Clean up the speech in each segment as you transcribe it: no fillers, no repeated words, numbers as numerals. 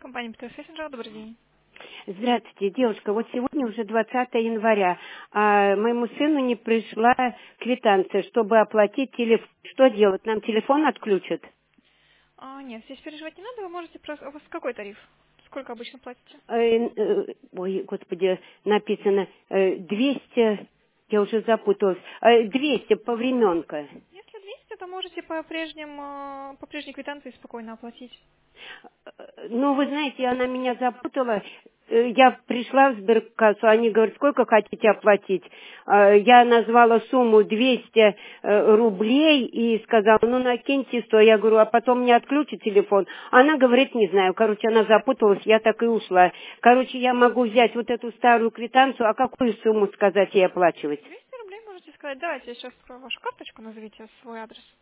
Компания ПТС Мессенджер, добрый день. Здравствуйте, девушка. Вот сегодня уже 20 января, а моему сыну не пришла квитанция, чтобы оплатить телефон. Что делать? Нам телефон отключат? Нет, здесь переживать не надо, вы можете просто... У вас какой тариф? Сколько обычно платите? Ой, господи, написано 200, я уже запуталась. 200 повременка. Если 200, то можете по прежней квитанции спокойно оплатить. Ну, вы знаете, она меня запутала. Я пришла в сберкассу, они говорят, сколько хотите оплатить. Я назвала сумму 200 рублей и сказала, ну, накиньте 100. Я говорю, а потом мне отключат телефон. Она говорит, не знаю. Короче, она запуталась, я так и ушла. Короче, я могу взять вот эту старую квитанцию, а какую сумму сказать ей оплачивать? 200 рублей можете сказать. Давайте я сейчас открою вашу карточку, назовите свой адрес.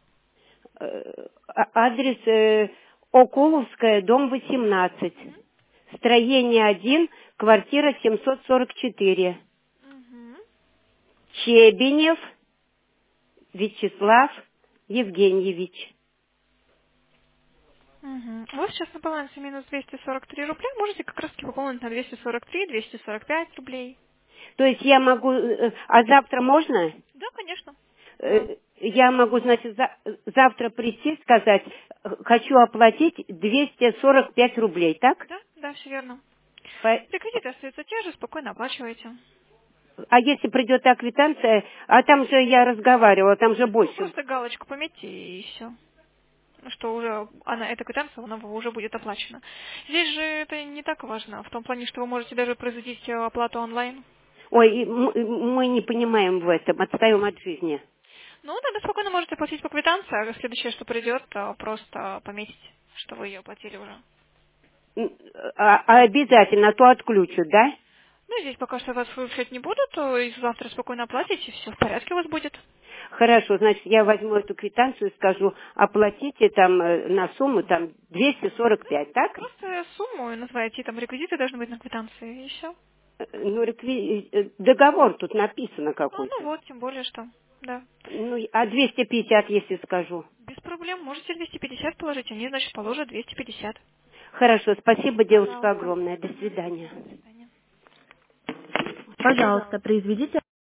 Адрес Окуловская, дом 18. Угу. Строение 1, квартира 744. Угу. Чебенев Вячеслав Евгеньевич. Угу. У вас сейчас на балансе минус 243 рубля. Можете как раз пополнить на 243, 245 рублей. То есть я могу... А завтра можно? Да, конечно. Да. Я могу, значит, завтра прийти, сказать, хочу оплатить 245 рублей, так? Да, да, все верно. По- Реквизиты остаются те же, спокойно оплачивайте. А если придет та квитанция, а там же я разговаривала, там же Ну, больше. просто галочку пометьте и все. Что уже эта квитанция, она уже будет оплачена. Здесь же это не так важно, в том плане, что вы можете даже производить оплату онлайн. Ой, мы не понимаем в этом, отстаем от жизни. Ну, тогда спокойно можете оплатить по квитанции, а следующее, что придет, просто пометить, что вы ее оплатили уже. А обязательно, а то отключат, да? Ну, здесь пока что вас выключать не буду, то и завтра спокойно оплатите, все в порядке у вас будет. Хорошо, значит, я возьму эту квитанцию и скажу, оплатите там на сумму там 245, так? Просто сумму и называете, там реквизиты должны быть на квитанции, и все. Ну, договор тут написано Ну какой-то. вот, тем более, что, да. Ну, а 250, если скажу. Без проблем, можете 250 положить, они, значит, положат 250. Хорошо, спасибо, девушка, Пожалуйста. огромное. До Мгм. свидания. До свидания. Пожалуйста, произведите